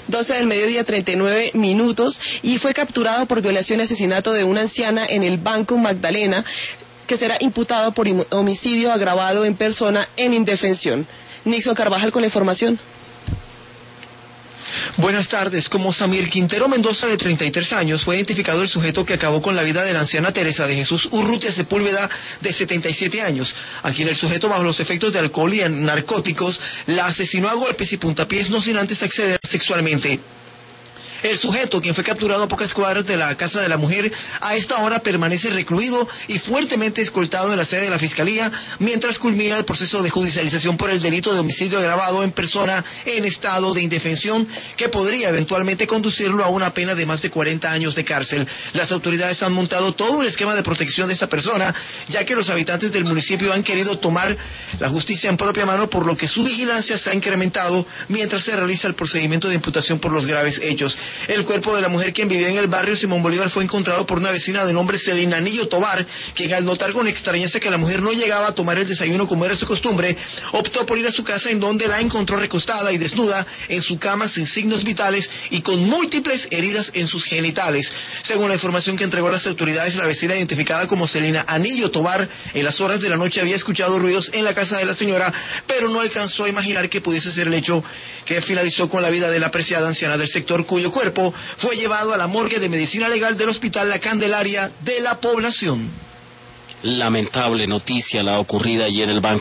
12 del mediodía, 39 minutos, y fue capturado por violación y asesinato de una anciana en el Banco Magdalena, que será imputado por homicidio agravado en persona en indefensión. Nixon Carvajal con la información. Buenas tardes. Como Samir Quintero Mendoza, de 33 años, fue identificado el sujeto que acabó con la vida de la anciana Teresa de Jesús Urrutia Sepúlveda, de 77 años, a quien el sujeto, bajo los efectos de alcohol y narcóticos, la asesinó a golpes y puntapiés, no sin antes acceder sexualmente. El sujeto, quien fue capturado a pocas cuadras de la casa de la mujer, a esta hora permanece recluido y fuertemente escoltado en la sede de la Fiscalía, mientras culmina el proceso de judicialización por el delito de homicidio agravado en persona en estado de indefensión, que podría eventualmente conducirlo a una pena de más de 40 años de cárcel. Las autoridades han montado todo un esquema de protección de esta persona, ya que los habitantes del municipio han querido tomar la justicia en propia mano, por lo que su vigilancia se ha incrementado mientras se realiza el procedimiento de imputación por los graves hechos. El cuerpo de la mujer, quien vivía en el barrio Simón Bolívar, fue encontrado por una vecina de nombre Celina Anillo Tobar, quien, al notar con extrañeza que la mujer no llegaba a tomar el desayuno como era su costumbre, optó por ir a su casa, en donde la encontró recostada y desnuda en su cama, sin signos vitales y con múltiples heridas en sus genitales. Según la información que entregó a las autoridades, la vecina, identificada como Celina Anillo Tobar, en las horas de la noche había escuchado ruidos en la casa de la señora, pero no alcanzó a imaginar que pudiese ser el hecho que finalizó con la vida de la apreciada anciana del sector, cuyo cuerpo fue llevado a la morgue de medicina legal del Hospital La Candelaria de la Población. Lamentable noticia la ocurrida ayer en el Banco